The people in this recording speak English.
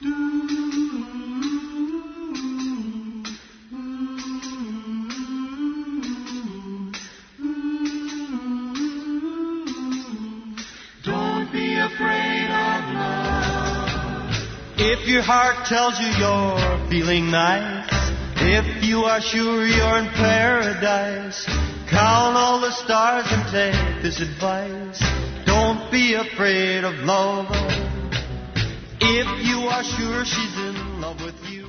Don't be afraid of love. If your heart tells you you're feeling nice, if you are sure you're in paradise, count all the stars and take this advice. Don't be afraid of love. If you are sure she's in love with you,